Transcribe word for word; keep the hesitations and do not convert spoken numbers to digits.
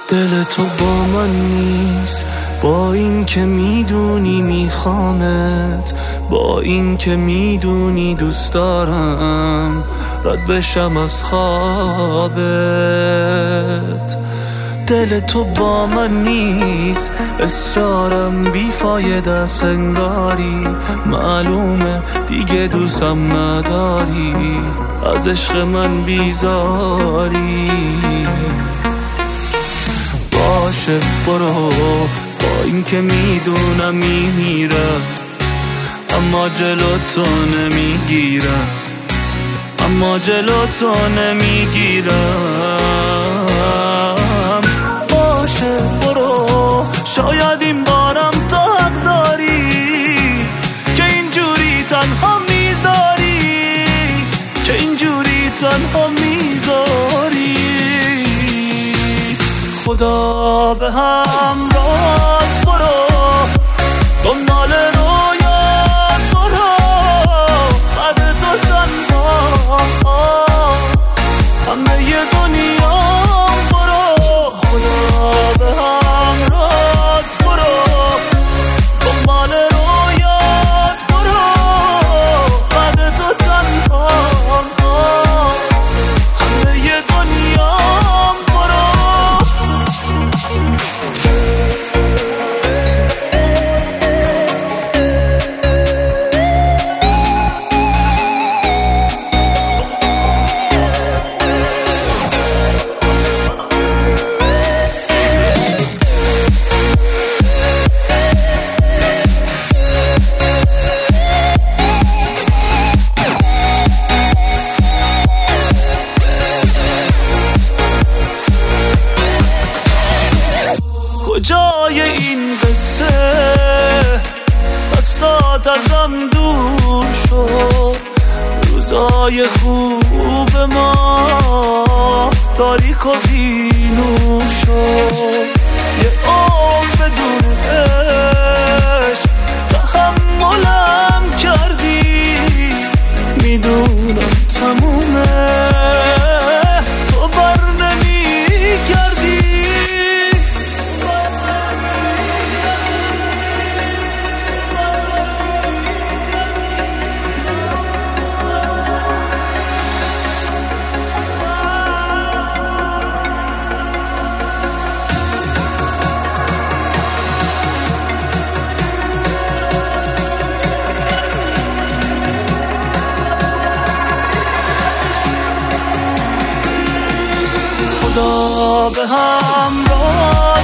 دل تو با من نیست، با این که میدونی میخوامت، با این که میدونی دوست دارم رد بشم از خوابت. دل تو با من نیست، اصرارم بیفایده است، انگاری معلومه دیگه دوستم نداری، از عشق من بیزاری. باشه برو، با این که میدونم میمیرم، اما جلو تو نمیگیرم، اما جلو تو نمیگیرم. باشه برو، شاید این بارم تو حق داری که اینجوری تنها میذاری، که اینجوری تنها میذاری. خدا به همراهت برو، دنبال رویات برو، بعد تو تنها همه ی دنیام برو. خدا به همراهت برو، دنبال رویات برو، بعد تو تنها همه ی دنیام برو. کجای این قصه دستات ازم دور شد، روزای خوب ما تاریک و بینور شد. یه عمر بدون عشق تحملم کردی، میدونم تمومه تو بر نمیگردی. خدا به همراه